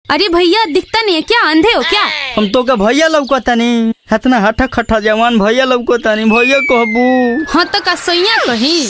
अरे भैया दिखता नहीं है क्या, अंधे हो क्या? हम तो का भैया लौकतानी, इतना हठा खठा जवान भैया लौकतानी, भैया कहबू। हाँ तो का सैया कहीं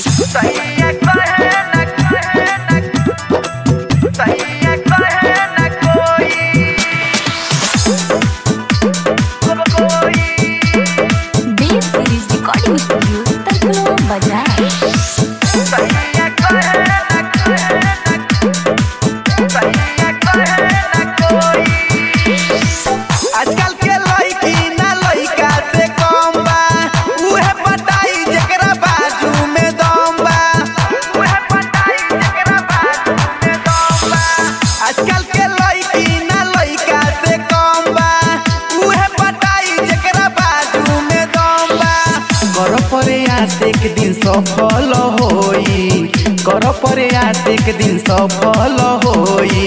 एक दिन सफल होई, कर प्रयास एक दिन सफल होई,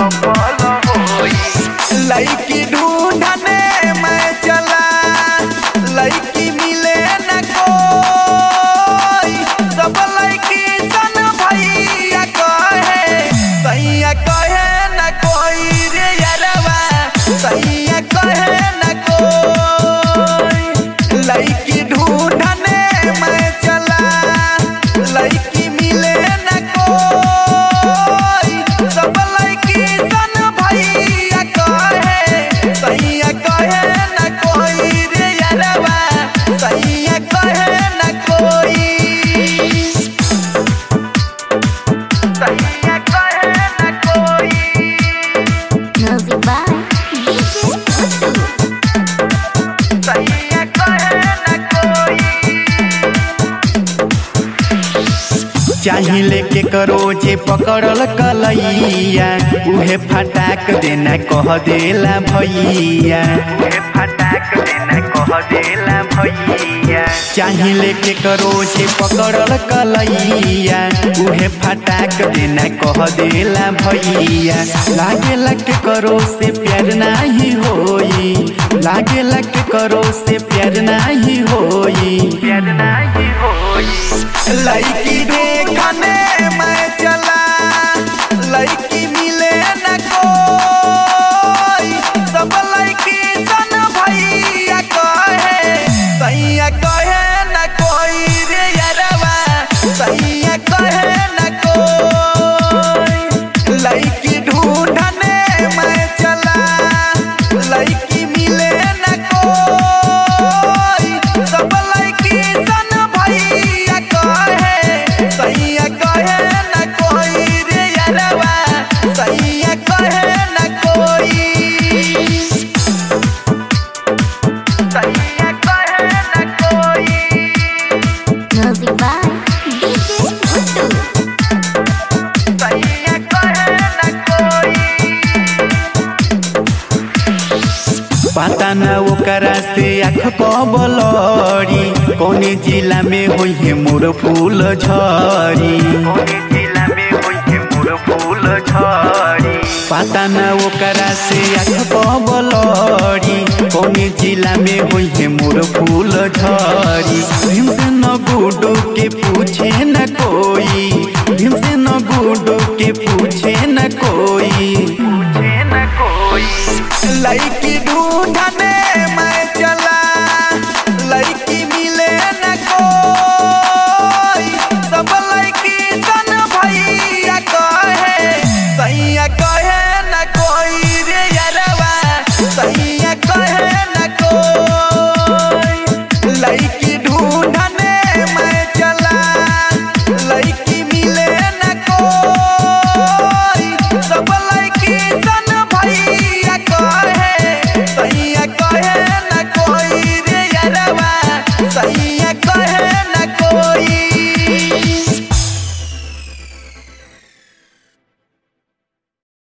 लड़की ढूंढने मैं चला, लड़की मिले न कोई, सब लड़की सन भैया कहे, सैया कहे न कोई रे यारवा, सैया कहे न कोई, लड़की ढूंढने मैं चला, लड़की मिले न कोई, सब लड़की सन भैया कहे, सैया कहे न कोई रे यारवा, सैया कहे न कोई, सैया कहे न कोई। चाहिए के करो जे पकड़ल कलैया, उहे फटाक देना कह देला भैया, उहे फटाक देना कह देला भैया। चाहिए के करो जे पकड़ल कलैया, उहे फटाक देना कह देला भैया। लागेला के करो से प्यार नाही होई, लागेला के करो से प्यार नाही होई, प्यार नाही होई। लड़की देखने मैं चला, लड़की मिले न कोई, सब लड़की सन भैया कहे, सैया कहे न कोई रे यारवा, सैया कहे न कोई, लड़की ढूंढने मैं चला, लड़की मिले न कोई, सब लड़की सन भैया कहे, सैया कहे न कोई रे यारवा, सैया कहे न कोई, सैया कहे न कोई। सैया कहे न कोई। पता न ओकरा से आँख कबलरी, कौने जिला में होई है मोर फूल झरी, कौने जिला में होई है मोर फूल झरी। पता न ओकरा से आँख कबलरी, कौने जिला में होई है मोर फूल झरी। भीम से न गुडू के पूछे न कोई, भीम से न गुडू के पूछे न कोई, पूछे न कोई, लड़की